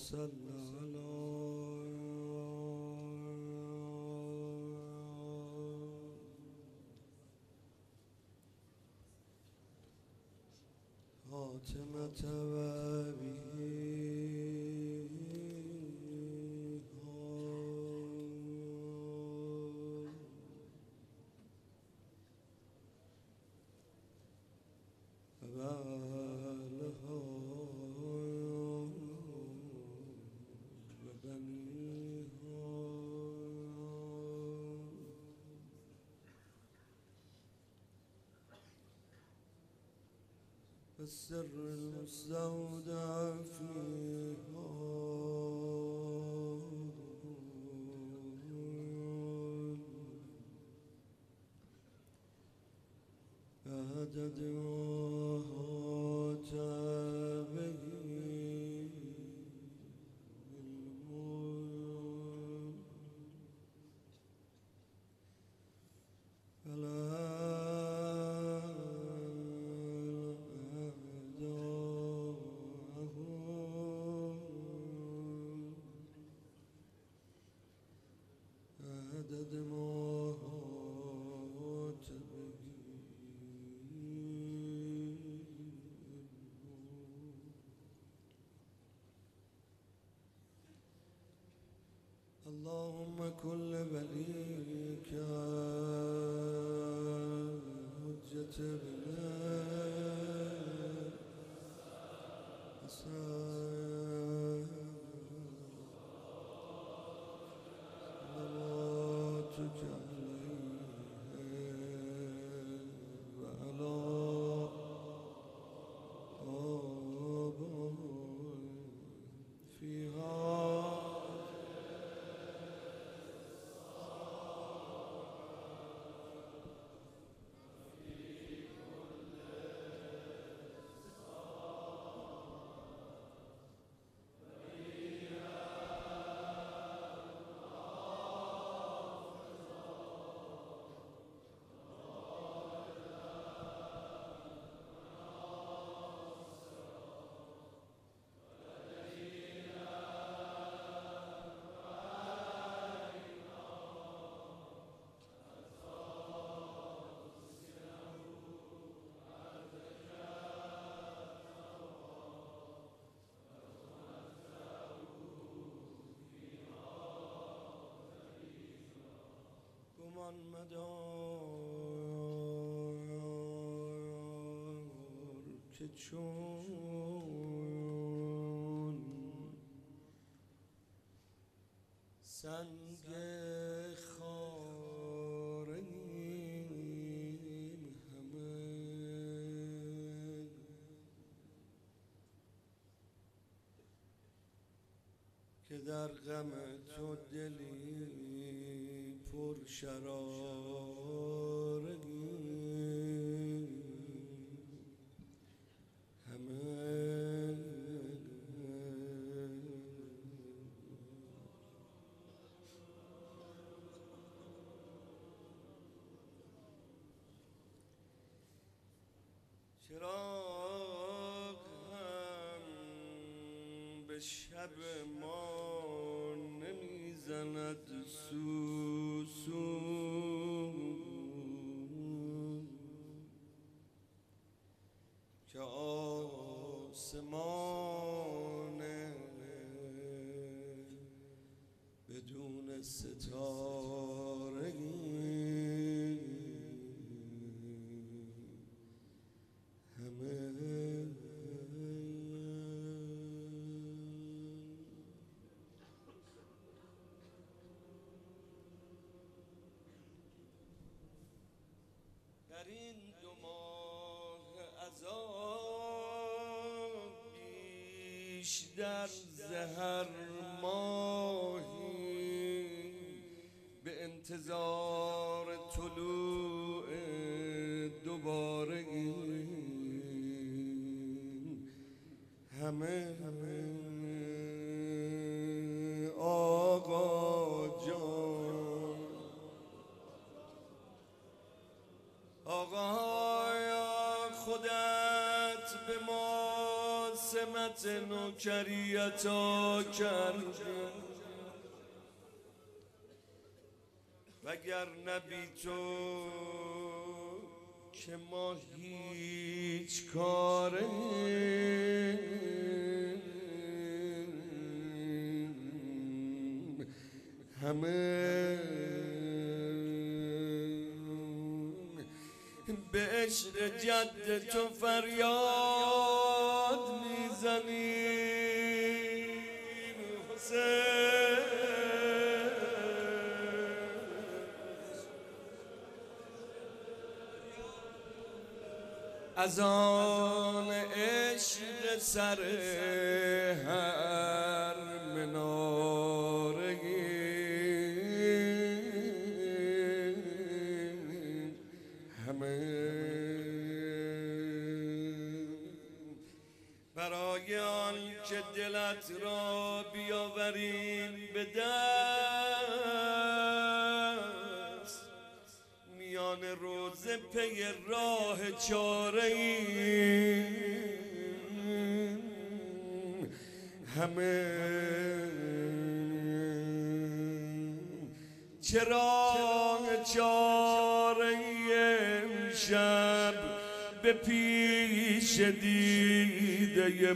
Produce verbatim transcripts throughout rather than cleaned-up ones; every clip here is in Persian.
صل على فاطمة وأبيها وبنيها والسر المستودع فيها عدد ما هات به الموت فلا عدد ما هات به اللهم كل وليك حجة ابن حسن صلواتك عليه وعلى آبائه فيها گمان مدار که چون سنگ خاریم همه که در غم تو دلی پر شرارگی همه چراغ هم به شب ما نمیزند سو سو که آسمان بدون ستارگی همه در این دو ماه عذاب بیشتر ز هر ماهی به انتظار طلوع دوباره همه همه آقا جان آقا خودت به ما سمت نوکریتا کرده وگر نبی تو که ما هیچ کاره همه به عشق جد تو فریاد میزنیم حسین از آن عشق سر هر مناره همه برای آن که دلت را بیاوریم به دست میان روزه پی راه چاره ایم همه چرا چاره امشب به پیش دیده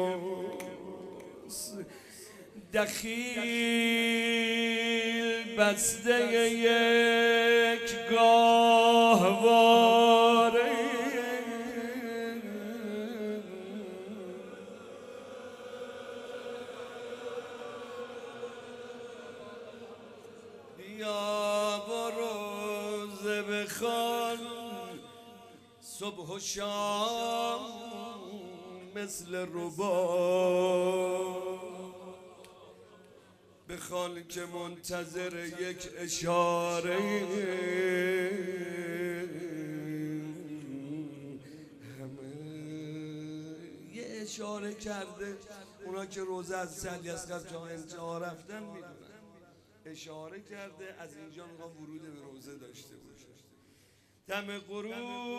ماست دخیل بسته یک گاهواره بیا برو ز بخوان صبح و شام مثل رباب بخوان که منتظر یک اشاره همه یه اشاره کرده اونا که روزه از سعدی اصغر تا انتها رفتن میدونن اشاره کرده از اینجا میخوام ورود به روزه داشته باشه دم غروب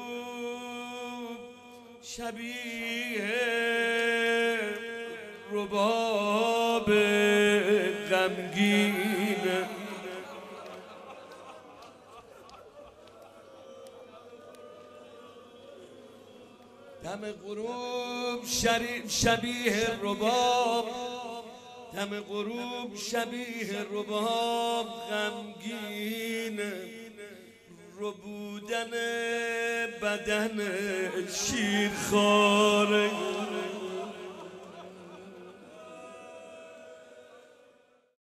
شبیه رباب غمگین دم غروب شبیه رباب دم غروب شبیه رباب غمگین ربودن بدن شیرخواره